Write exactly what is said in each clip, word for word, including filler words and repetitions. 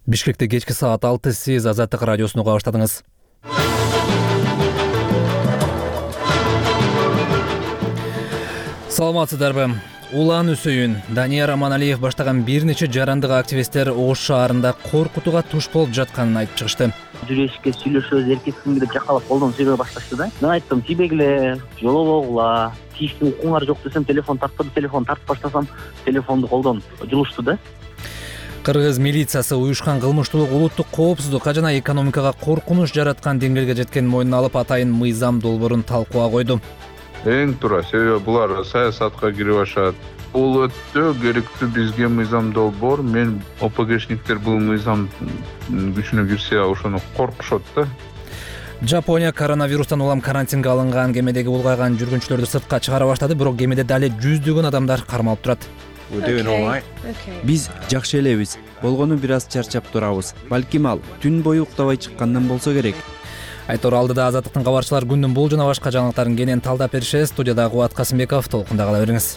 Бишкекте кечки саат алты сиз Азаттык радиосун уга баштадыңыз. Саламатсыздарбы? Улан Үсөйүн, Данияр Аманалиев баштаган бир нече жарандык активисттер Ош шаарында коркутууга туш болуп жатканын айтып чыгышты. Жүрөшкө сүйлөшөбүз, эркексиңби деп жакалап колдон сүйрөй башташты да. Мен айттым, тийбегиле, жолобогула, тийиштүү укуңар жок десем, телефон тартпады, телефон тартып баштасам, телефонду колдон жулушту да. Кыргыз милициясы уюшкан кылмыштуулук улуттук коопсуздукка жана экономикага коркунуч жараткан деңгээлге жеткенин мойнуна алып, атайын мыйзам долбоорун талкууга койду. Эң туура, себеби булар саясатка кирип ашат. Бул өтө керектүү бизге мыйзам долбоор. Мен ОПГшниктер бул мыйзам күчүнө кирсе, ошону коркушот да. Жапония коронавирустан улам карантинге алынган кемедеги улгайган жүргүнчүлөрдү сыртка чыгара баштады, бирок кемеде дали жүздөгөн адамдар кармалып турат. Биз жакшы элебиз. Болгону бир аз чарчап турабыз. Балким ал түн бою уктабай чыккандан болсо керек. Айтор алдыда Азаттыктын кабарчылар күндүн бул жана башка жаңылыктарын кенен талдап беришет. Студияда Кубат Касымбеков, толкунда кала бериңиз.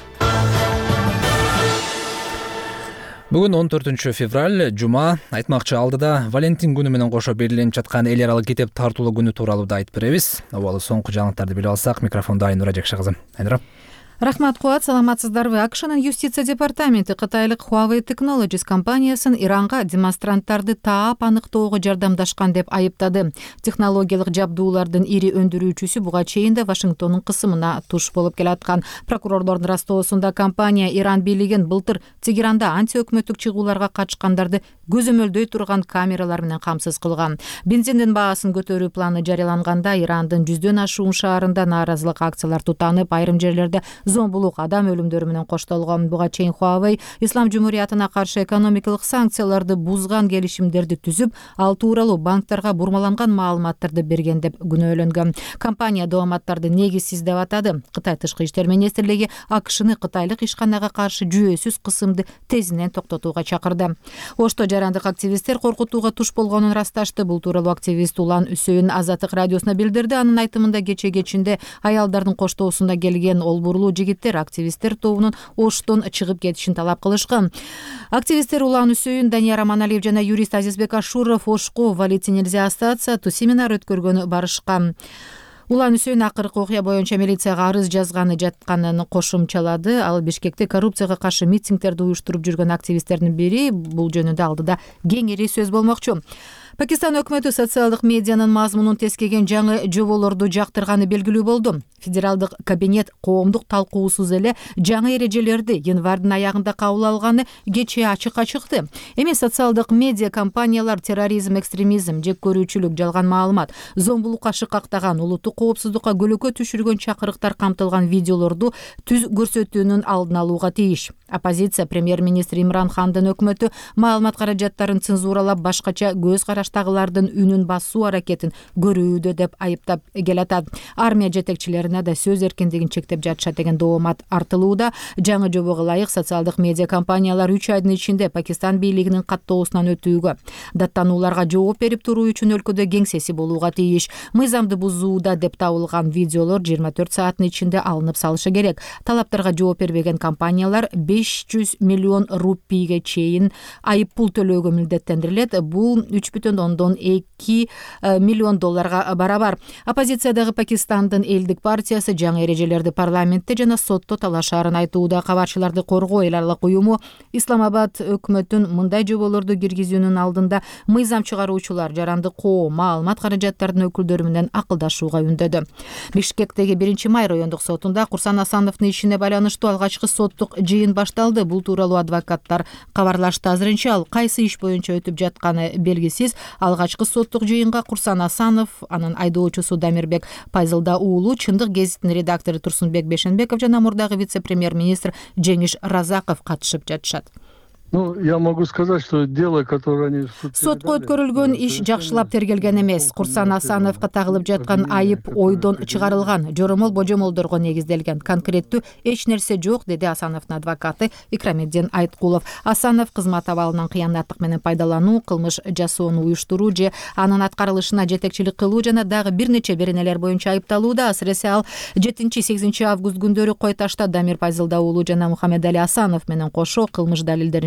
Бүгүн он төртүнчү февраль, жума. Айтмакчы, алдыда Валентин күнү менен кошо белгиленип жаткан эл аралык китеп тартуулуу күнү тууралуу да айтып беребиз. Абалы соңку жаңылыктарды билип алсак, микрофондо Айнура Жекше кызы. Айнура. Рахмат, Куат, саламатсыздарбы? АКШнын юстиция департаменти Кытайлык Huawei Technologies компаниясын Иранга демонстранттарды таап аныктоого жардамдашкан деп айыптады. Технологиялык жабдуулардын ири өндүрүүчүсү буга чейин да Вашингтондун кысымына туш болуп келаткан. Прокурорлордун растоосунда компания Иран бийлигин былтыр Тегеранда антиөкмөттүк чыгууларга катышкандарды көзөмөлдөй турган камералар менен камсыз кылган. Бензиндин баасын көтөрүү планы жарыяланганда Ирандын жүздөн ашуун шаарында нааразылык акциялар тутанып, айрым жерлерде зомбулук, адам өлүмдөрү менен коштолгон. Буга чейин Huawei Ислам жумуриятына каршы экономикалык санкцияларды бузган келишимдерди түзүп, ал тууралуу банктарга бурмаланган маалыматтарды берген деп күнөөлөнгөн. Компания дооматтарды негизсиз деп атады. Кытай тышкы иштер министрлиги АКШны кытайлык ишканага каршы жүйөсүз кысымды тезинен токтотууга чакырды. Ошто жарандык активисттер коркутууга туш болгонун расташты. Бул тууралуу активист Улан Үсөйүн Азаттык радиосуна билдирди. Анын айтымында кече кечинде аялдардын коштоосунда келген олбурлуу жигиттер активисттер тобунун Оштон чыгып кетишин талап кылышкан. Активисттер Улан Үсөйүн, Данияр Аманалиев жана юрист Азизбек Ашуров Ошко валийте нельзя остаться атуу семинар өткөргөнү барышкан. Улан Үсөйүн акыркы окуя боюнча милицияга арыз жазганы жатканын кошумчалады. Ал Бишкекте коррупцияга каршы митингдерди уюштуруп жүргөн активисттердин бири. Бул жөнүндө алдыда кеңири сөз болмокчу. Пакистан өкмөтү социалдык медианын мазмунун тескеген жаңы жоболорду жактырганы белгилүү болду. Федералдык кабинет коомдук талкуусуз эле жаңы эрежелерди январдын аягында кабыл алганы кечээ ачыкка чыкты. Эми социалдык медиа компаниялар терроризм, экстремизм, жек көрүүчүлүк, жалган маалымат, зомбулукка шыкактаган, улуттук коопсуздукка көлөкө түшүргөн чакырыктар камтылган видеолорду түз көрсөтүүнүн алдын алууга тийиш. Оппозиция премьер-министр Имран Хандын өкмөтү маалымат каражаттарын цензуралап, башкача көз караштагылардын үнүн басуу аракетин көрүүдө деп айыптап келатат. Армия жетекчилерине да сөз эркиндигин чектеп жатышат деген доомат артылууда. Жаңы жобого ылайык социалдык медиа компаниялар үч айдын ичинде Пакистан бийлигинин каттоосунан өтүүгө, даттанууларга жооп берип туруу үчүн өлкөдө кеңсеси болууга тийиш. Мыйзамды бузууда деп табылган видеолор жыйырма төрт сааттын ичинде алынып салышы керек. Талаптарга жооп бербеген компаниялар беш жүз миллион рупийге чейин айып пул төлөөгө милдеттендирилет. Бул үч бүтүн ондон эки миллион долларга барабар. Оппозициядагы Пакистандын элдик партиясы жаңы эрежелерди парламентте жана сотто талашаарын айтууда. Кабарчыларды коргоо эл аралык уюму Исламабад өкмөтүн мындай жоболорду киргизүүнүн алдында мыйзам чыгаруучулар, жарандык коом, маалымат каражаттардын өкүлдөрү менен акылдашууга үндөдү. Бишкектеги биринчи май райондук сотунда Курсан Асановдун ишине байланыштуу алгачкы соттук жыйын башталды. Бул тууралуу адвокаттар кабарлашты. Азырынча ал кайсы иш боюнча өтүп жатканы белгисиз. Алгачкы соттук жыйынга Курсан Асанов, анын айдоочусу Дамирбек Пайзылда уулу, Чындык гезитинин редактору Турсунбек Бешенбеков жана мурдагы вице-премьер-министр Жеңиш Разаков катышып жатышат. Ну, я могу сказать, что дело, которое они сотко өткөрүлгөн иш жакшылап тергелген эмес. Курсан Асановго тагылып жаткан айып ойдон чыгарылган, жоромол божомолдорго негизделген. Конкреттүү эч нерсе жок, деди Асановдун адвокаты Икрамеддин Айткулов. Асанов кызмат абалынан кыянаттык менен пайдалануу, кылмыш жасоону уюштуруу же анын аткарылышына жетекчилик кылуу жана дагы бир нече беренелер боюнча айыпталууда. Асыресе ал жетинчи сегизинчи август күндөрү Кой Ташта Дамир Пайзылда уулу жана Мухаммед Али Асанов менен кошо кылмыш далилдерин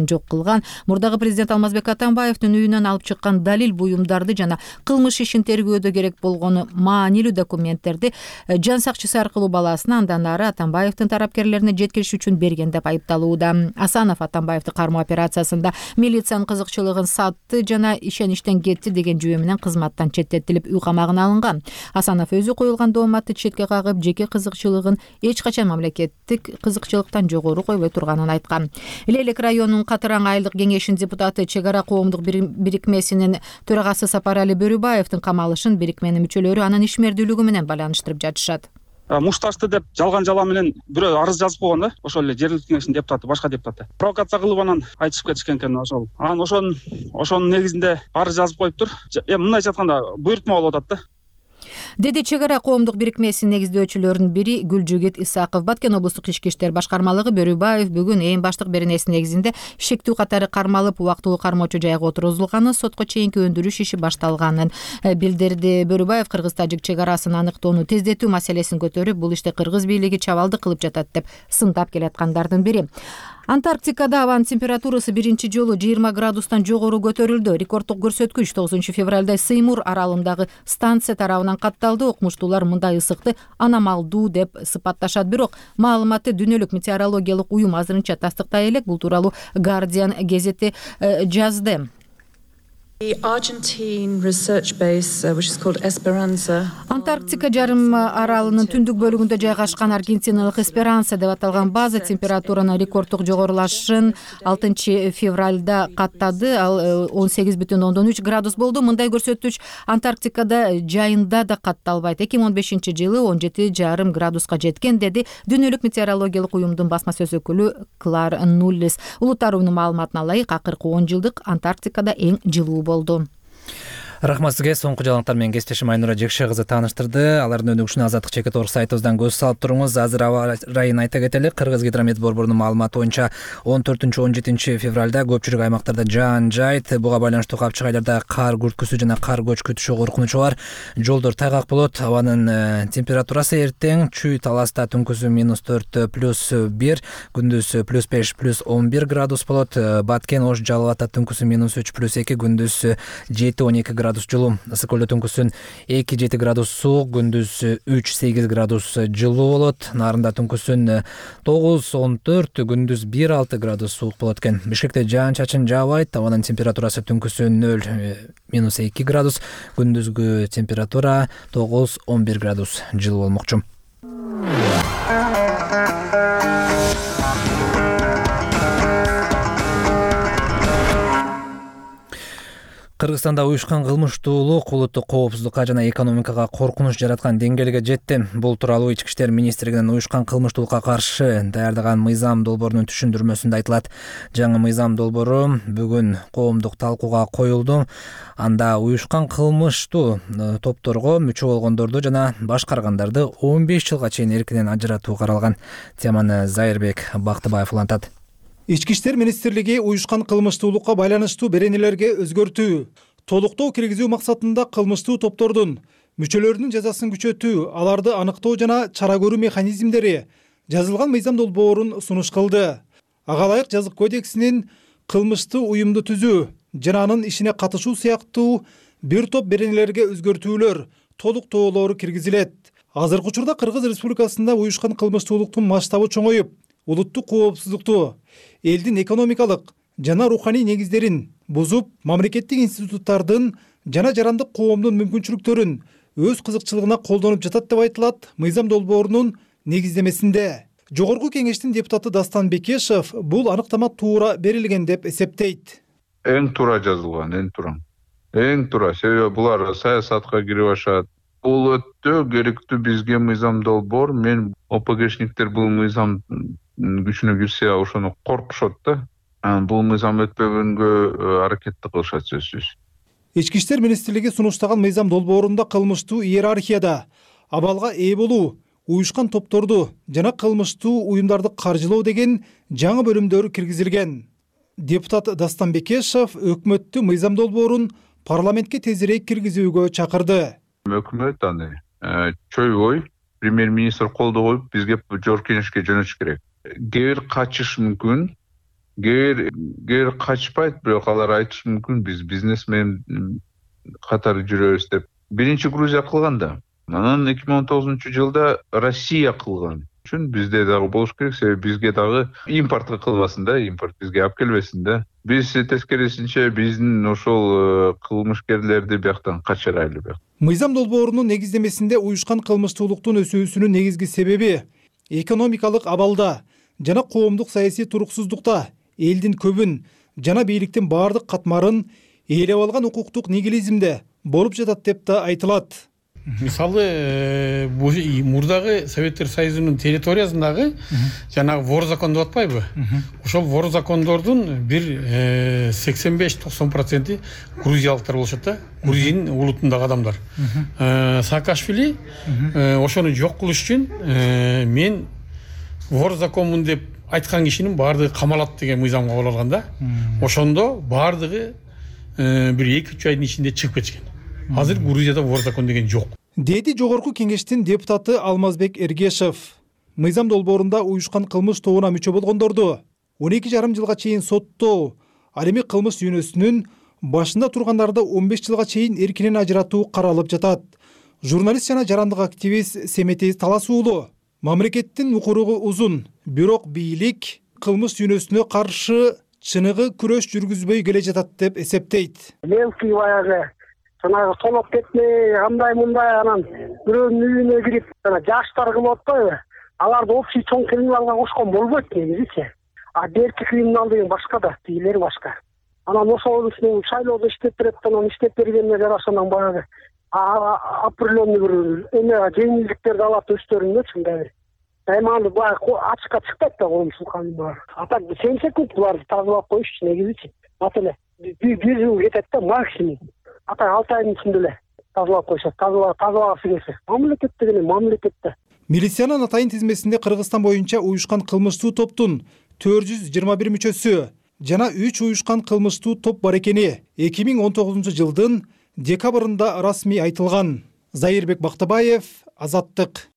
жок кылган. Мурдагы президент Алмазбек Атамбаевдин үйүнөн алып чыккан далил буюмдарды жана кылмыш ишин тергөөдө керек болгону маанилүү документтерди жан сакчысы аркылуу баласына андан ары Атамбаевдин тарапкерлерине жеткириш үчүн берген деп айыпталууда. Асанов Атамбаевди кармоо операциясында милициянын кызыкчылыгын сатты жана ишеништен кетти деген жүйө менен кызматтан четтетилип үй камагына алынган. Асанов өзү коюлган дооматты четке кагып, жеке кызыкчылыгын эч качан мамлекеттик кызыкчылыктан жогору койбой турганын айткан. Лелек районунун Катыраң айылдык кеңешинин депутаты Чек ара коомдук бирикмесинин төрагасы Сапарали Бөрүбаевдин камалышын бирикменин мүчөлөрү анын ишмердүүлүгү менен байланыштырып жатышат. Мушташты деп жалган жала менен бирөө арыз жазып койгон да, ошол эле жергиликтүү кеңештин депутаты, башка депутаты. Провокация кылып анан айтышып кетишкен экен ошол. Анан ошонун ошонун негизинде арыз жазып коюптур. Эми мындайча айтканда буйртма болуп атат да. Деди Чек ара коомдук бирикмесинин негиздөөчүлөрүнүн бири Гүлжүгит Исаков. Баткен облустук ички иштер башкармалыгы Бөрүбаев бүгүн эң баштык беренеси негизинде шектүү катары кармалып, убактылуу кармоочу жайга отургузулганын, сотко чейинки өндүрүш иши башталганын билдирди. Бөрүбаев кыргыз-тажик чек арасын аныктоону тездетүү маселесин көтөрүп, бул иште кыргыз бийлиги чабалдык кылып жатат деп сындап келаткандардын бири. Антарктикада абанын температурасы биринчи жолу жыйырма градустан жогору көтөрүлдү. Рекорддук көрсөткүч тогузунчу февралда Сеймур аралындагы станция тарабынан катталды. Окумуштуулар мындай ысыкты аномалдуу деп сыпатташат, бирок маалыматты дүйнөлүк метеорологиялык уюм азырынча тастыктай элек. Бул тууралуу Guardian гезити жазды. Антарктика жарым аралынын түндүк бөлүгүндө жайгашкан аргентиналык Эсперанса деп аталган база температуранын рекорддук жогорулашын алтынчы февралда каттады. Ал он сегиз бүтүн ондон үч градус болду. Мындай көрсөткүч Антарктикада жайында да катталбайт. эки миң он бешинчи жылы он жети жарым градуска жеткен, деди дүйнөлүк метеорологиялык уюмдун басма сөз өкүлү Клар Нуллис. Улуттар уюмунун маалыматына ылайык, акыркы он жылдык Антарктикада эң жылуу болду. Рахмат сизге. Соңку жаңылыктар менен кесиптешим Айнура Жекше кызы тааныштырды. Алардын өнүгүшүнө Азаттык чекит орг сайтыбыздан көз салып туруңуз. Азыр аба ырайын айта кетели. Кыргыз гидромет борборунун маалыматы боюнча он төртүнчү он жетинчи февралда көпчүлүк аймактарда жаан жайт. Буга байланыштуу капчыгайларда кар күрткүсү жана кар көчкү түшүү коркунучу бар. Жолдор тайгак болот. Абанын температурасы эртең Чүй Таласта түнкүсү минус төрт плюс бир, күндүз плюс беш плюс он бир градус болот. Баткен Ош Жалал Ата түнкүсү минус үч плюс эки, күндүз жети он эки градус жылуу. Ысык көлдө түнкүсүн эки жети градус суук, күндүз үч сегиз градус жылуу болот. Нарында түнкүсүн тогуз он төрт, күндүз бир алты градус суук болот экен. Бишкекте жаан чачын жаабайт. Абанын температурасы түнкүсү нөл минус эки градус, күндүзгү температура тогуз он бир градус жылуу болмокчу. Кыргызстанда уюшкан кылмыштуулук улуттук коопсуздукка жана экономикага коркунуч жараткан деңгээлге жетти. Бул тууралуу Ички иштер министрлигинин уюшкан кылмыштуулукка каршы даярдаган мыйзам долбоорунун түшүндүрмөсүндө айтылат. Жаңы мыйзам долбоору бүгүн коомдук талкууга коюлду. Анда уюшкан кылмыштуу топторго мүчө болгондорду жана башкаргандарды он беш жылга чейин эркинен ажыратуу каралган. Теманы Зайырбек Бактыбаев улантат. Ички иштер министрлиги уюшкан кылмыштуулукка байланыштуу беренелерге өзгөртүү, толуктоо киргизүү максатында кылмыштуу топтордун мүчөлөрүнүн жазасын күчөтүү, аларды аныктоо жана чара көрүү механизмдери жазылган мыйзам долбоорун сунуш кылды. Ага ылайык жазык кодексинин кылмыштуу уюмду түзүү жана анын ишине катышуу сыяктуу бир топ беренелерге өзгөртүүлөр, толуктоолору киргизилет. Азыркы учурда Кыргыз Республикасында уюшкан кылмыштуулуктун масштабы чоңоюп, улуттук коопсуздукту, элдин экономикалык жана руханий негиздерин бузуп, мамлекеттик институттардын жана жарандык коомдун мүмкүнчүлүктөрүн өз кызыкчылыгына колдонуп жатат деп айтылат мыйзам долбоорунун негиздемесинде. Жогорку кеңештин депутаты Дастан Бекешев бул аныктама туура берилген деп эсептейт. Эң туура жазылган, эң туура. Эң туура, себеби булар саясатка кирип ашат. Бул өтө керектүү бизге мыйзам долбоор. Мен ОПГшниктер бул мыйзам күчүнө кирсе ошону коркушот да. Бул мыйзам өтпөгөнгө аракетти кылышат сөзсүз. Ички иштер министрлиги сунуштаган мыйзам долбоорунда кылмыштуу иерархияда абалга ээ болуу, уюшкан топторду жана кылмыштуу уюмдарды каржылоо деген жаңы бөлүмдөр киргизилген. Депутат Дастан Бекешев өкмөттү мыйзам долбоорун парламентке тезирээк киргизүүгө чакырды. Өкмөт аны чөйбөй премьер-министр колдо коюп бизге жогорку кеңешке жөнөтүш керек. Кээ бир качыш мүмкүн, кээ бир кээ бир качпайт, бирок алар айтышы мүмкүн биз бизнесмен катары жүрөбүз деп. Биринчи Грузия кылган да. Анан эки миң он тогузунчу жылда Россия кылган үчүн бизде дагы болуш керек, себеби бизге дагы импортко кылбасын да, импорт бизге алып келбесин да. Биз тескерисинче биздин ошол кылмышкерлерди бияктан качырайлы. Мыйзам долбоорунун негиздемесинде уюшкан кылмыштуулуктун өсүүсүнүн негизги себеби экономикалык абалда жана коомдук саясий туруксуздукта элдин көбүн жана бийликтин баардык катмарын ээлеп алган укуктук нигилизмде болуп жатат деп да айтылат. Мисалы, мурдагы Советтер Союзунун территориясындагы жанагы вор закон деп атпайбы? Ошол вор закондордун бир сексен беш токсон проценти грузиялыктар болушат да, Грузиянын улутундагы адамдар. Саакашвили ошону жок кылыш үчүн мен вор законмун деп айткан кишинин баардыгы камалат деген мыйзамга кол алган да. Ошондо баардыгы бир эки үч айдын ичинде чыгып кетишкен. Азыр Грузияда вор закон деген жок. Деди Жогорку Кеңештин депутаты Алмазбек Эргешев. Мыйзам долбоорунда уюшкан кылмыш тобуна мүчө болгондорду он эки жарым жылга чейин соттоо, ал эми кылмыш дүйнөсүнүн башында тургандарды он беш жылга чейин эркинен ажыратуу каралып жатат. Журналист жана жарандык активист Семетей Талас уулу. Мамлекеттин укуругу узун, бирок бийлик кылмыш дүйнөсүнө каршы чыныгы күрөш жүргүзбөй келе жатат деп эсептейт. Мелкий баягы жанагы тоноп кетмей, кандай мындай анан бирөөнүн үйүнө кирип, жаштар кылып атпайбы? Аларды общий чоң криминалга кошкон болбойт негизичи. А берки криминал деген башка да, тигилери башка. Анан ошол үчүн шайлоодо иштеп берет, анан иштеп бергенине жараша анан баягы определенный бир эме жеңилдиктерди алат өздөрүнөчү мындай. Эми баягы ачыкка чыкпайт да коомчулук бар. А так сексен секунд буларды тазалап коюш үчүн негизичи. Ателе бир жыл кетет да максимум. Ата алты айдын ичинде эле тазалап коюшат. Тазалабасы келсе. Мамлекетте деле мамлекетте. Милициянын атайын тизмесинде Кыргызстан боюнча уюшкан кылмыштуу топтун төрт жүз жыйырма бир мүчөсү жана үч уюшкан кылмыштуу топ бар экени эки миң он тогузунчу жылдын декабрында расмий айтылган. Зайырбек Бактыбаев, Азаттык.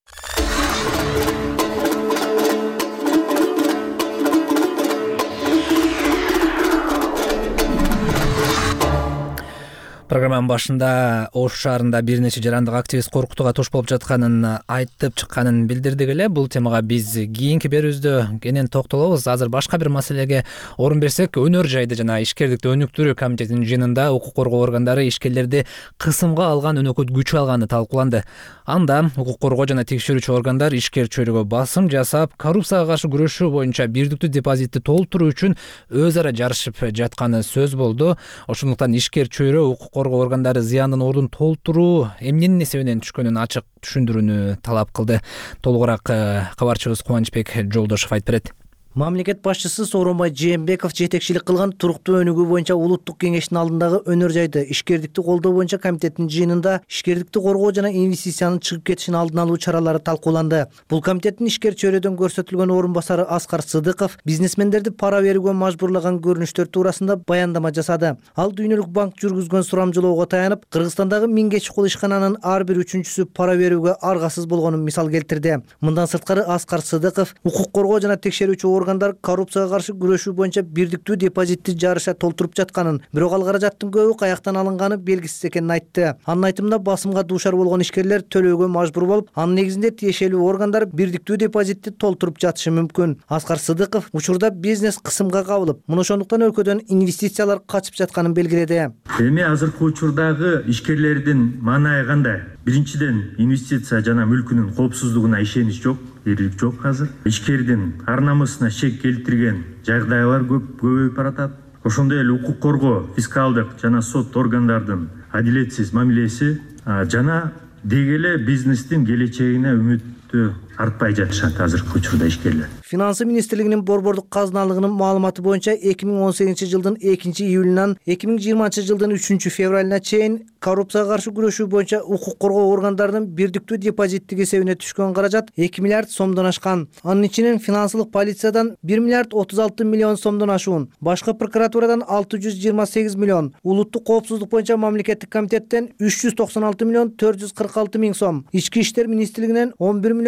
Программанын башында Ош шаарында бир нече жарандык активист коркутууга туш болуп жатканын айтып чыкканын билдирдик эле. Бул темага биз кийинки берүүбүздө кенен токтолобуз. Азыр башка бир маселеге орун берсек, өнөр жайды жана ишкердикти өнүктүрүү комитетинин жыйынында укук коргоо органдары ишкерлерди кысымга алган өнөкөт күч алганы талкууланды. Анда укук коргоо жана текшерүүчү органдар ишкер чөйрөгө басым жасап, коррупцияга каршы күрөшүү боюнча бирдиктүү депозитти толтуруу үчүн өз ара жарышып жатканы сөз болду. Ошондуктан ишкер чөйрө укук коргоо органдары зыяндын ордун толтуруу эмненин эсебинен түшкөнүн ачык түшүндүрүүнү талап кылды. Толугураак кабарчыбыз Кубанычбек Жолдошов айтып берет. Мамлекет башчысы Сооронбай Жээнбеков жетекчилик кылган туруктуу өнүгүү боюнча улуттук кеңештин алдындагы өнөр жайды ишкердикти колдоо боюнча комитеттин жыйынында ишкердикти коргоо жана инвестициянын чыгып кетишин алдын алуу чаралары талкууланды. Бул комитеттин ишкер чөйрөдөн көрсөтүлгөн орун басары Аскар Сыдыков бизнесмендерди пара берүүгө мажбурлаган көрүнүштөр туурасында баяндама жасады. Ал Дүйнөлүк банк жүргүзгөн сурамжылоого таянып, Кыргызстандагы миңге чукул ишкананын ар бир үчүнчүсү пара берүүгө аргасыз болгонун мисал келтирди. Мындан сырткары Аскар Сыдыков укук коргоо жана текшерүүчү органдар коррупцияга каршы күрөшүү боюнча бирдиктүү депозитти жарыша толтуруп жатканын, бирок ал каражаттын көбү каяктан алынганы белгисиз экенин айтты. Анын айтымында басымга дуушар болгон ишкерлер төлөөгө мажбур болуп, анын негизинде тиешелүү органдар бирдиктүү депозитти толтуруп жатышы мүмкүн. Аскар Сыдыков учурда бизнес кысымга кабылып, муну ошондуктан өлкөдөн инвестициялар качып жатканын белгиледи. Эми азыркы учурдагы ишкерлердин маанайы кандай? Биринчиден, инвестиция жана мүлкүнүн коопсуздугуна ишенич жок, эрлик жок азыр. Ишкердин ар намысына шек келтирген жагдайлар көп көбөйүп баратат. Ошондой эле укук коргоо, фискалдык жана сот органдардын адилетсиз мамилеси жана деги эле бизнестин келечегине үмүттү артпай жатышат азыркы учурда ишкерлер. Финансы министрлигинин борбордук казыналыгынын маалыматы боюнча эки миң он сегизинчи жылдын экинчи июлунан эки миң жыйырманчы жылдын үчүнчү февралына чейин коррупцияга каршы күрөшүү боюнча укук коргоо органдарынын бирдиктүү депозиттик эсебине түшкөн каражат эки миллиард сомдон ашкан. Анын ичинен финансылык полициядан бир миллиард отуз алты миллион сомдон ашуун, башкы прокуратурадан алты жүз жыйырма сегиз миллион, улуттук коопсуздук боюнча мамлекеттик комитеттен үч жүз токсон алты миллион төрт жүз кырк алты миң сом, ички иштер министрлигинен он бир миллион тогуз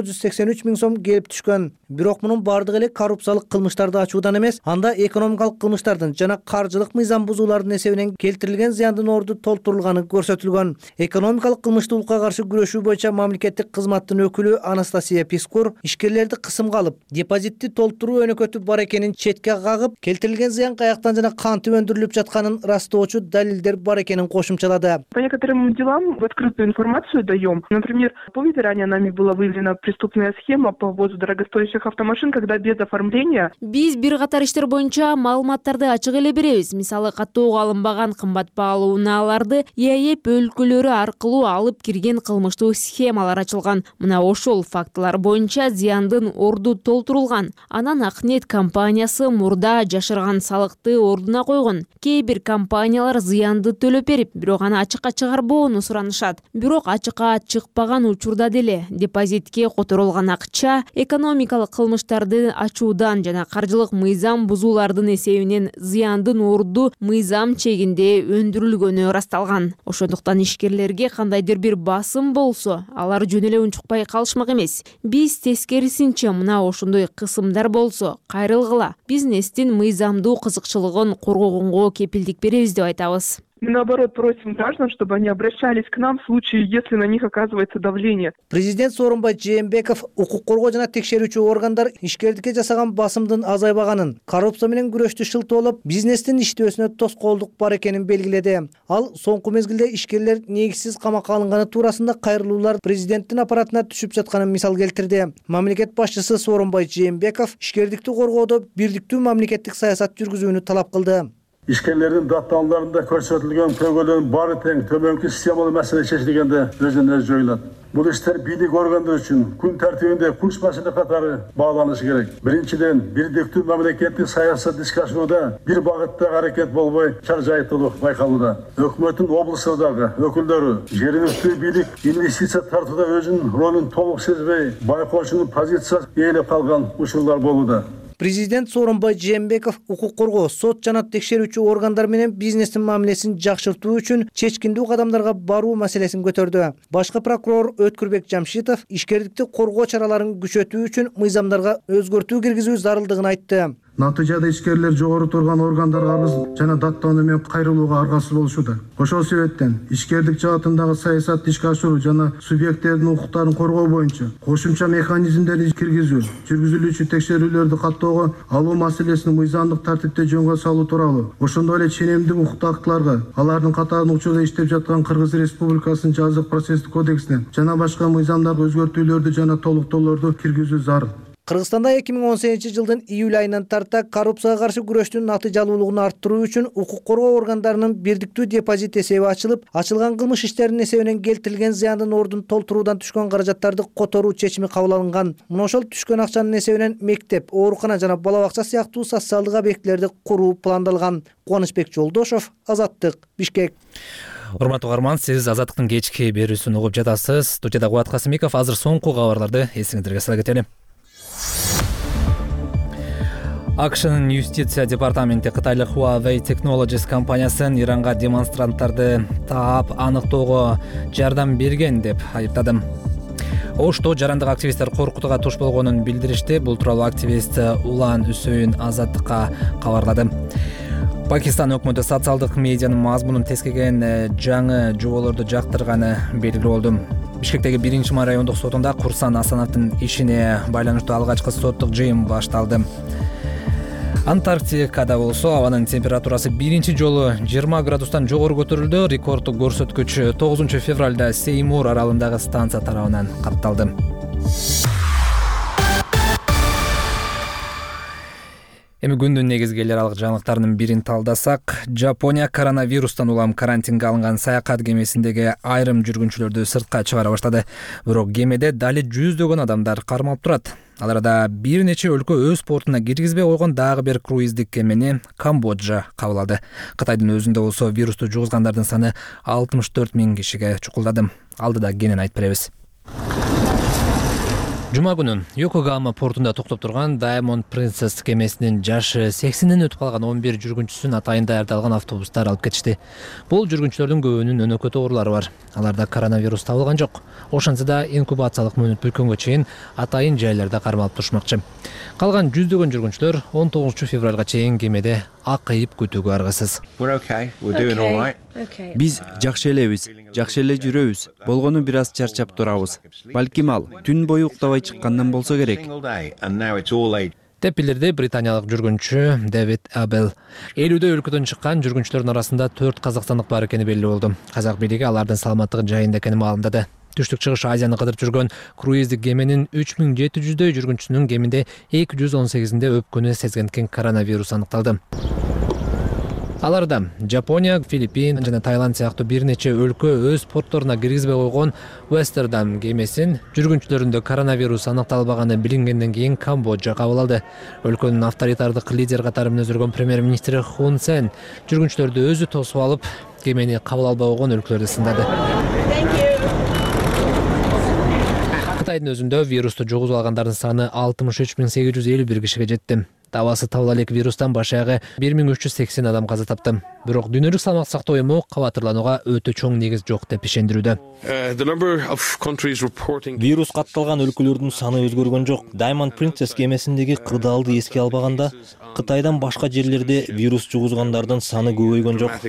жүз сексен үч миң сом келип түшкөн. Бирок мунун бардыгы эле коррупциялык кылмыштарды ачуудан эмес, анда экономикалык кылмыштардын жана каржылык мыйзам бузуулардын эсебинен келтирилген зыяндын орду толтурулганы көрсөтүлгөн. Экономикалык кылмыштуулукка каршы күрөшүү боюнча мамлекеттик кызматтын өкүлү Анастасия Пискур ишкерлерди кысымга алып, депозитти толтуруу өнөкөтү бар экенин четке кагып, келтирилген зыян каяктан жана кантип өндүрүлүп жатканын ырастоочу далилдер бар экенин кошумчалады. По некоторым делам в открытую информацию даем. Например, помните, ранее нами была выявлена преступная схема по ввозу дорогостоящих автомашин, когда без оформления. Биз бир катар иштер боюнча маалыматтарды ачык эле беребиз. Мисалы, каттоого алынбаган кымбат баалуу унааларды ИАЭП өлкөлөрү аркылуу алып кирген кылмыштуу схемалар ачылган. Мына ошол фактылар боюнча зыяндын орду толтурулган. Анан Акнет компаниясы мурда жашырган салыкты ордуна койгон. Кээ бир компаниялар зыянды төлөп берип, бирок аны ачыкка чыгарбоону суранышат. Бирок ачыкка чыкпаган учурда деле депозитке которулган акча экономикалык кылмыштарды ачуудан жана каржылык мыйзам бузуулардын эсебинен зыяндын орду мыйзам чегинде өндүрүлгөнү ырасталган. Ошондуктан ишкерлерге кандайдыр бир басым болсо, алар жөн эле унчукпай калышмак эмес. Биз тескерисинче мына ошондой кысымдар болсо кайрылгыла, бизнестин мыйзамдуу кызыкчылыгын коргогонго кепилдик беребиз деп айтабыз. Мы, наоборот, просим граждан, чтобы они обращались к нам в случае, если на них оказывается давление. Президент Сооронбай Жээнбеков укук коргоо жана текшерүүчү органдар ишкердикке жасаган басымдын азайбаганын, коррупция менен күрөштү шылтоолоп, бизнестин иштөөсүнө тоскоолдук бар экенин белгиледи. Ал соңку мезгилде ишкерлер негизсиз камакка алынганы туурасында кайрылуулар президенттин аппаратына түшүп жатканын мисал келтирди. Мамлекет башчысы Сооронбай Жээнбеков ишкердикти коргоодо бирдиктүү мамлекеттик саясат жүргүзүүнү талап кылды. İşkerlerin datalarında көрсөтүлгөн көйгөйлөрдүн баары тең төмөнкү системалуу маселе чечилгенде өзүнө өз жоюлат. Бул иштер бийлик органдары үчүн күн тартибинде күч маселе катары бааланышы керек. Биринчиден, бирдиктүү мамлекеттик саясат ишке ашырууда бир багытта аракет болбой, чаржайыптуулук байкалууда. Өкмөттүн облустардагы өкүлдөрү жергиликтүү бийлик инвестиция тартууда өзүнүн ролун толук сезбей, байкоочунун позициясы ээлеп калган учурлар болууда. Президент Сооронбай Жээнбеков укук коргоо, сот жана текшерүүчү органдар менен бизнестин мамилесин жакшыртуу үчүн чечкиндүү кадамдарга баруу маселесин көтөрдү. Башкы прокурор Өткүрбек Жамшитов ишкердикти коргоо чараларын күчөтүү үчүн мыйзамдарга өзгөртүү киргизүү зарылдыгын айтты. Натыйжада ишкерлер жогору турган органдарга арыз жана даттануу менен кайрылууга аргасыз болушууда. Ошол себептен ишкердик жаатындагы саясатты ишке ашыруу жана субъекттердин укуктарын коргоо боюнча кошумча механизмдерди киргизүү, жүргүзүлүүчү текшерүүлөрдү каттоого алуу маселесин мыйзамдык тартипте жөнгө салуу тууралуу, ошондой эле ченемдик укуктуу актыларга, алардын катарын учурда иштеп жаткан Кыргыз Республикасынын жазык процесстик кодексине жана башка мыйзамдарга өзгөртүүлөрдү жана толуктоолорду киргизүү зарыл. Кыргызстанда эки миң он сегизинчи жылдын июль айынан тарта коррупцияга каршы күрөштүн натыйжалуулугун арттыруу үчүн укук коргоо органдарынын бирдиктүү депозит эсеби ачылып, ачылган кылмыш иштеринин эсебинен келтирилген зыяндын ордун толтуруудан түшкөн каражаттарды которуу чечими кабыл алынган. Мына ошол түшкөн акчанын эсебинен мектеп, оорукана жана бала бакча сыяктуу социалдык объектилерди куруу пландалган. Кубанычбек Жолдошов, Азаттык, Бишкек. Урматтуу угарман, сиз Азаттыктын кечки берүүсүн угуп жатасыз. Студияда Кубат Касымиков. Азыр соңку кабарларды эсиңиздерге сала кетели. АКШнын юстиция департаменти Кытайлык Huawei Technologies компаниясын Иранга демонстранттарды таап аныктоого жардам берген деп айыптады. Ошто жарандык активисттер коркутууга туш болгонун билдиришти. Бул тууралуу активист Улан Үсөйүн Азаттыкка кабарлады. Пакистан өкмөтү социалдык медианын мазмунун тескеген жаңы жоболорду жактырганы белгилүү болду. Бишкектеги биринчи май райондук сотунда Курсан Асановдун ишине байланыштуу алгачкы соттук жыйын башталды. Антарктикада болсо абанын температурасы биринчи жолу жыйырма градустан жогору көтөрүлдү. Рекорддук көрсөткүч тогузунчу февралда Сеймур аралындагы станция тарабынан катталды. Эми күндүн негизги эл аралык жаңылыктарынын бирин талдасак, Жапония коронавирустан улам карантинге алынган саякат кемесиндеги айрым жүргүнчүлөрдү сыртка чыгара баштады. Бирок кемеде дали жүздөгөн адамдар кармалып турат. Ал арада бир нече өлкө өз портуна киргизбей койгон дагы бир круиздик кемени Камбоджа кабыл алды. Кытайдын өзүндө болсо вирусту жугузгандардын саны алтымыш төрт миң кишиге чукулдады. Алдыда кенен айтып беребиз. Жума күнү Йокогама портунда токтоп турган Diamond Princess кемесинин жашы сексинден өтүп калган он бир жүргүнчүсүн атайын даярдалган автобустар алып кетишти. Бул жүргүнчүлөрдүн көбүнүн өнөкөт оорулары бар. Аларда коронавирус табылган жок. Ошентсе да инкубациялык мөөнөт бүткөнгө чейин атайын жайларда кармалып турушмакчы. Калган жүздөгөн жүргүнчүлөр он тогузунчу февралга чейин кемеде акыйып күтүүгө аргасыз. Биз жакшы элебиз, жакшы эле жүрөбүз. Болгону бир аз чарчап турабыз. Балким ал түн бою уктабай чыккандан болсо керек. Деп билдирди британиялык жүргүнчү Дэвид Абел. элүүдө өлкөдөн чыккан жүргүнчүлөрдүн арасында төрт казакстандык бар экени белгилүү болду. Казак бийлиги алардын саламаттыгы жайында экенин маалымдады. Түштүк чыгыш Азияны кыдырып жүргөн круиздик кеменин үч миң жети жүздөй жүргүнчүсүнүн кеминде эки жүз он сегизинде өпкөнү сезгенкен коронавирус аныкталды. Аларда Жапония, Филиппин жана Таиланд сыяктуу бир нече өлкө өз портторуна киргизбей койгон Westerdam кемесин жүргүнчүлөрүндө коронавирус аныкталбаганы билингенден кийин Камбоджа кабыл алды. Өлкөнүн авторитардык лидер катарын өзгөргөн премьер-министри Хун Сен жүргүнчүлөрдү өзү тосуп алып, кемени кабыл албай койгон өлкөлөрдү сындады. Кытайдын өзүндө вирусту жугузуп алгандардын саны алтымыш үч миң сегиз жүз элүү бир кишиге жетти. Табасы табыла элек вирустан башаягы бир миң үч жүз сексен адам каза тапты. Бирок Дүйнөлүк саламаттык сактоо уюму кабатырланууга өтө чоң негиз жок деп ишендирүүдө. Вирус катталган өлкөлөрдүн саны өзгөргөн жок. Diamond Princess кемесиндеги кырдаалды эске албаганда, Кытайдан башка жерлерде вирус жугузгандардын саны көбөйгөн жок.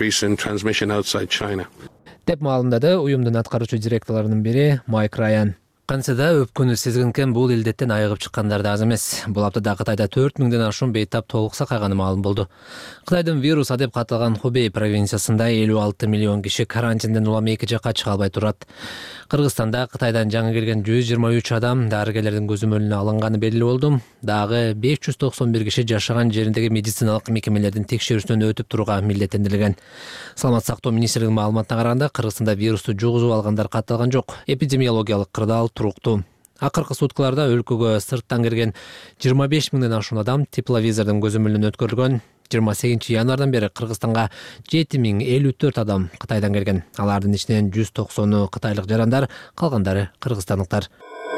Деп маалымдады уюмдун аткаруучу директорлорунун бири Майк Райан. Кантсе да өпкөнү сезгенкен бул илдеттен айыгып чыккандар да аз эмес. Бул аптада Кытайда төрт миңден ашуун бейтап толук сакайганы маалым болду. Кытайдын вируса деп катталган Хубей провинциясында элүү алты миллион киши карантинден улам эки жакка чыга албай турат. Кыргызстанда Кытайдан жаңы келген жүз жыйырма үч адам дарыгерлердин көзөмөлүнө алынганы белгилүү болду. Дагы беш жүз токсон бир киши жашаган жериндеги медициналык мекемелердин текшерүүсүнөн өтүп турууга милдеттендирилген. Саламаттык сактоо министрлигинин маалыматына караганда, Кыргызстанда вирусту жугузуп алгандар катталган жок. Эпидемиологиялык кырдаал туруктуу. Акыркы суткаларда өлкөгө сырттан келген жыйырма беш миңден ашуун адам тепловизордун көзөмөлүнөн өткөрүлгөн. жыйырма сегизинчи январдан бери Кыргызстанга жети миң элүү төрт адам Кытайдан келген. Алардын ичинен жүз токсону кытайлык жарандар, калгандары кыргызстандыктар.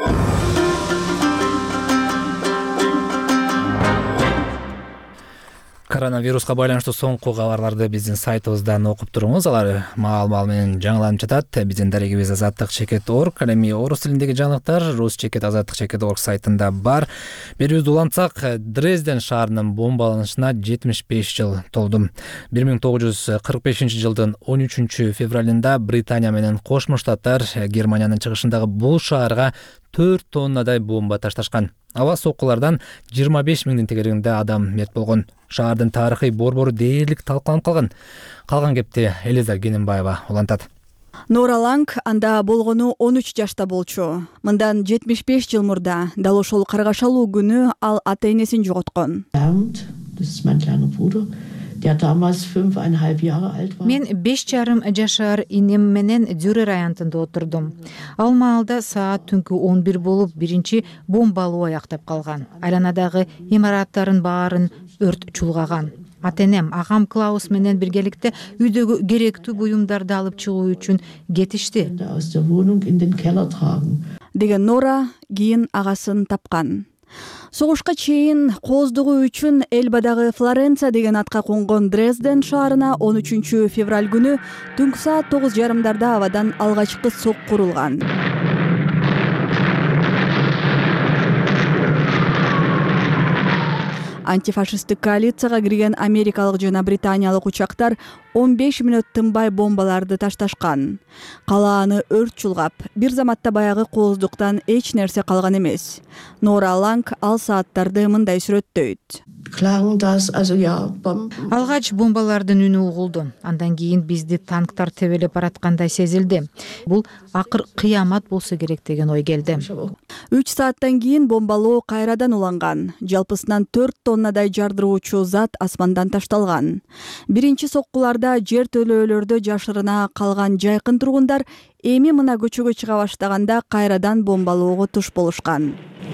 Коронавируска байланыштуу соңку кабарларды биздин сайтыбыздан окуп туруңуз. Алар маал-маал менен жаңыланып жатат. Биздин дарегибиз азаттык чекит точка орг, ал эми орус тилиндеги жаңылыктар рус чекит азаттык чекит точка орг сайтында бар. Берүүбүздү улантсак, Дрезден шаарынын бомбаланышына жетимиш беш жыл толду. бир миң тогуз жүз кырк бешинчи жылдын он үчүнчү февралында Британия менен Кошмо Штаттар Германиянын чыгышындагы бул шаарга төрт тоннадай бомба ташташкан. Аба соккулардан жыйырма беш миңдин тегерегинде адам мерт болгон. Шаардын тарыхый борбору дээрлик талкаланып калган. Калган кепти Элиза Гененбаева улантат. Нора Ланг анда болгону он үч жашта болчу. Мындан жетимиш беш жыл мурда дал ошол каргашалуу күнү ал ата энесин жоготкон. Мен беш жарым жашар инем менен Дюрер аянтында отурдум. Ал маалда саат түнкү он бир болуп, биринчи бомбалуу аяктап калган. Айланадагы имараттардын баарын өрт чулгаган. Атенем, агам Клаус менен биргеликте үйдөгү керектүү буюмдарды алып чыгуу үчүн кетишти. Деген Нора кийин агасын тапкан. Согушка чейин кооздугу үчүн Элбадагы Флоренция деген атка конгон Дрезден шаарына он үчүнчү февраль күнү түнкү саат тогуз жарымдарда абадан алгачкы сокку урулган. Антифашисттик коалицияга кирген америкалык жана британиялык учактар он беш мүнөт тынбай бомбаларды ташташкан. Калааны өрт чулгап, бир заматта баягы кооздуктан эч нерсе калган эмес. Нора Ланг ал сааттарды мындай сүрөттөйт. Алгач бомбалардын үнү угулду. Андан кийин бизди танктар тебелеп бараткандай сезилди. Бул акыр кыямат болсо керек деген ой келди. үч сааттан кийин бомбалоо кайрадан уланган. Жалпысынан төрт тоннадай жардыруучу зат асмандан ташталган. Биринчи соккуларда жер төлөөлөрдө жашырына калган жайкын тургундар эми мына көчөгө чыга баштаганда кайрадан бомбалоого туш болушкан.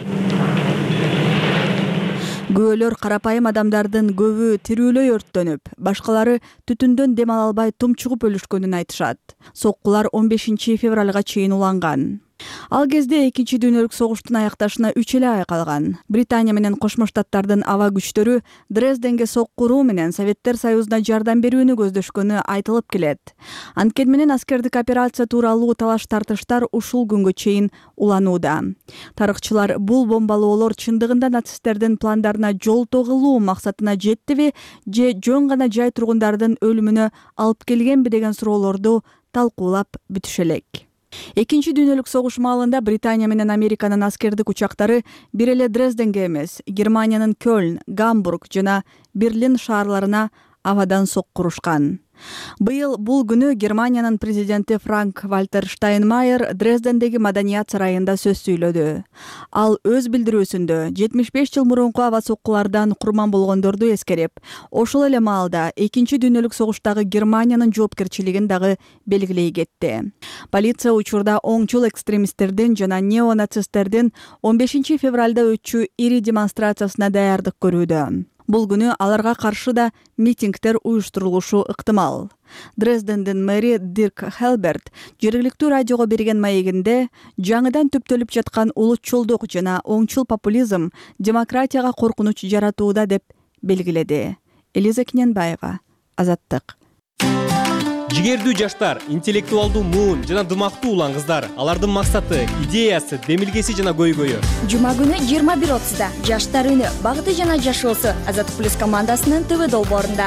Көөлөр карапайым адамдардын көбү тирүүлөй өрттөнүп, башкалары түтүндөн дем ала албай тумчугуп өлүшкөнүн айтышат. Соккулар он бешинчи февралга чейин уланган. Ал кезде экинчи дүйнөлүк согуштун аякташына үч эле ай калган. Британия менен Кошмо Штаттардын аба күчтөрү Дрезденге сокку уруу менен Советтер Союзуна жардам берүүнү көздөшкөнү айтылып келет. Анткени менен аскердик операция тууралуу талаш тартыштар ушул күнгө чейин уланууда. Тарыхчылар бул бомбалоолор чындыгында нацисттердин пландарына жол тогулуу максатына жеттиби же жөн гана жай тургундардын өлүмүнө алып келгенби деген суроолорду талкуулап бүтүшө элек. Экинчи дүйнөлүк согуш маалында Британия менен Американын аскердик учактары бир эле Дрезденге эмес, Германиянын Кёльн, Гамбург жана Берлин шаарларына абадан соккурушкан. Быйыл бул күнү Германиянын президенти Франк Вальтер Штайнмайер Дрездендеги Маданият сарайында сөз сүйлөдү. Ал өз билдирүүсүндө жетимиш беш жыл мурунку аба соккулардан курман болгондорду эскерип, ошол эле маалда экинчи дүйнөлүк согуштагы Германиянын жоопкерчилигин дагы белгилей кетти. Полиция учурда оңчул экстремисттердин жана неонацисттердин он бешинчи февралда өтчү ири демонстрациясына даярдык көрүүдө. Бул күнү аларга каршы да митингдер уюштурулушу ыктымал. Дрездендин мэри Дирк Хелберт жергиликтүү радиого берген маегинде жаңыдан түптөлүп жаткан улутчулдук жана оңчул популизм демократияга коркунуч жаратууда деп белгиледи. Элиза Кененбаева, Азаттык. Жигердүү жаштар, интеллектуалдуу муун жана дымактуу улан кыздар. Алардын максаты, идеясы, демилгеси жана көйгөйү. Жума күнү жыйырма бир отузда Жаштар үнү, багыты жана жашоосу Азаттык плюс командасынын ТВ долбоорунда.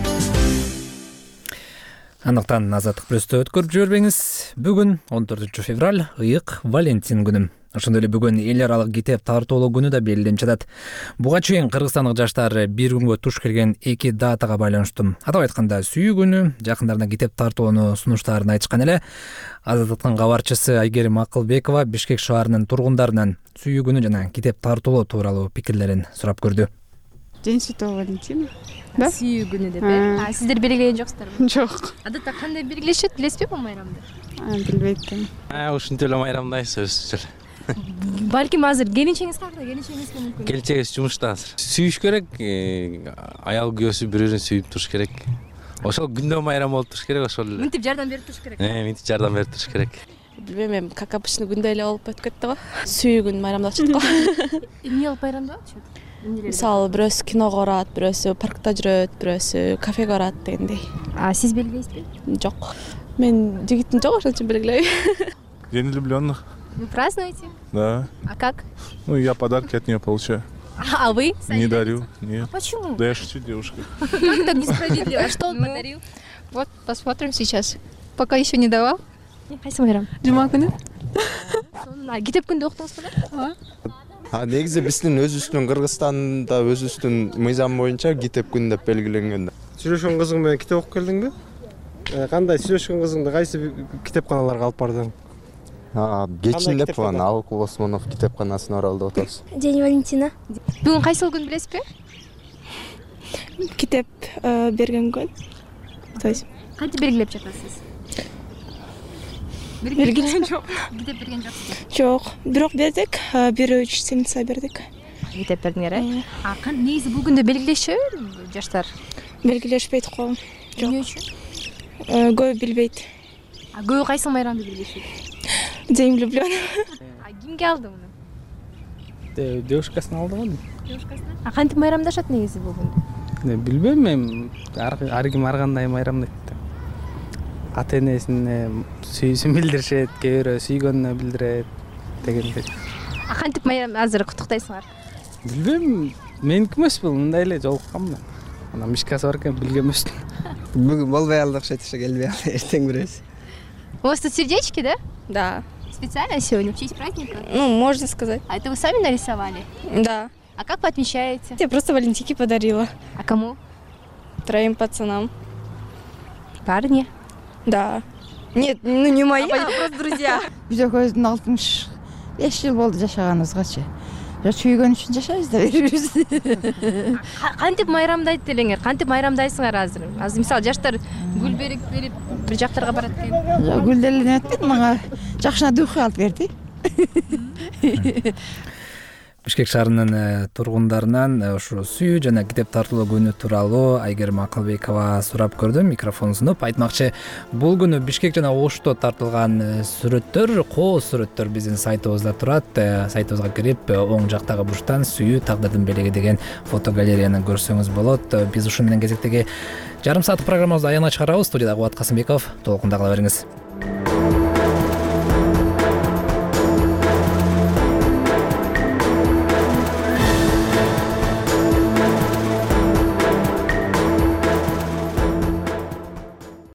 Андыктан Азаттык плюсту өткөрүп жибербеңиз. Бүгүн он төртүнчү февраль, ыйык Валентин күнү. Ошондой эле бүгүн эл аралык китеп тартуулоо күнү да белгиленип жатат. Буга чейин кыргызстандык жаштар бир күнгө туш келген эки датага байланыштуу. Атап айтканда, сүйүү күнү, жакындарына китеп тартуулоону сунуштарын айтышкан эле. Азаттыктын кабарчысы Айгерим Акылбекова Бишкек шаарынын тургундарынан сүйүү күнү жана китеп тартуулоо тууралуу пикирлерин сурап көрдү. День Святого Валентина. Да? Сүйүү күнү деп. А сиздер белгилеген жоксуздарбы? Жок. Адатта кандай белгилешет, билесизби бул майрамды? Билбейт. А, ушинтип эле майрамдайбыз өзүбүзчө. Балким азыр келинчегиңиз кайда? Келинчегиңизге мүмкүн. Келинчегибиз жумушта азыр. Сүйүш керек, аял күйөөсү бири-бирин сүйүп туруш керек. Ошол күндө майрам болуп туруш керек, ошол эле. Мынтип жардам берип туруш керек. Э, мынтип жардам берип туруш керек. Билбейм, эми как обычно күндө эле болуп өтүп кетти го. Сүйүү күн майрамдап чыкты го. Эмне кылып майрамдап атышат? Мисалы, бирөөсү киного барат, бирөөсү паркта жүрөт, бирөөсү кафеге барат дегендей. А сиз белгилейсизби? Жок. Мен жигитим жок, ошон үчүн белгилейм. День влюбленных. Вы празднуете? Да. А как? Ну, я подарки от нее получаю. А вы? Не дарю, нет. А почему? Да я шучу, девушка. Как так несправедливо? Что он подарил? Вот, посмотрим сейчас. Пока еще не давал. Кайсы майрам? Жума күнү. Китеп күндө уктуңузбу да? А негизи биздин өзүбүздүн Кыргызстанда өзүбүздүн мыйзам боюнча китеп күнү деп белгиленген. Сүйлөшкөн кызың менен китеп окуп келдиңби? Кандай сүйлөшкөн кызыңды кайсы китепканаларга алып бардың? Кечинде план Алык Осмонов китепканасына оралды отурабыз. День Валентина. Бүгүн кайсыл күн билесизби? Китеп берген күн. То есть кантип белгилеп жатасыз? Белгилеген жок. Китеп берген жоксузбу? Жок, бирок бердик, бир үч семинца бердик. Китеп бердиңер, э? А кантип негизи бул күндө белгилешеби жаштар? Белгилешпейт го. Эмне үчүн? Көбү билбейт. А көбү кайсы майрамды билишет? День влюбленных. А кимге алды муну? Девушкасына алды го. Девушкасына? А кантип майрамдашат негизи бул күндө? Билбейм мен, ар ким ар кандай майрамдайт. Ата энесине сүйүүсүн билдиришет, кээ бирөө сүйгөнүнө билдирет дегендей. А кантип майрам азыр куттуктайсыңар? Билбейм, меники эмес бул, мындай эле жолукканмын. Анан мишкасы бар экен, билген эмесмин. Бүгүн болбой алды, окшойт, ошо келбей алды, эртең көрөбүз. У вас тут сердечки, да? Да. Специально сегодня, в честь праздника? Ну, можно сказать. А это вы сами нарисовали? Да. А как вы отмечаете? Я просто валентинки подарила. А кому? Троим пацанам. Парни? Да. Нет, ну не мои, а просто друзья. Биз экөөбүздүн алтымыш беш жыл болду жашаганыбызгачы. Сүйгөн үчүн жашайбыз да беребиз. Кантип майрамдайт элеңер? Кантип майрамдайсыңар азыр? Азыр мисалы жаштар гүл берип берип бир жактарга барат экен. Гүл деле өтпөйт, мага жакшына духи алып берди. Бишкек шаарынын тургундарынан ушу сүйүү жана китеп тартуулоо күнү тууралуу Айгерим Акылбекова сурап көрдүм. Микрофон сунуп айтмакчы, бул күнү Бишкек жана Ошто тартылган сүрөттөр, коо сүрөттөр биздин сайтыбызда турат. Сайтыбызга кирип, оң жактагы бурчтан сүйүү тагдырдын белеги деген фотогалереяны көрсөңүз болот. Биз ушун менен кезектеги жарым сааттык программабызды аягына чыгарабыз. Студияда Кубат Касымбеков, толкунда кала бериңиз.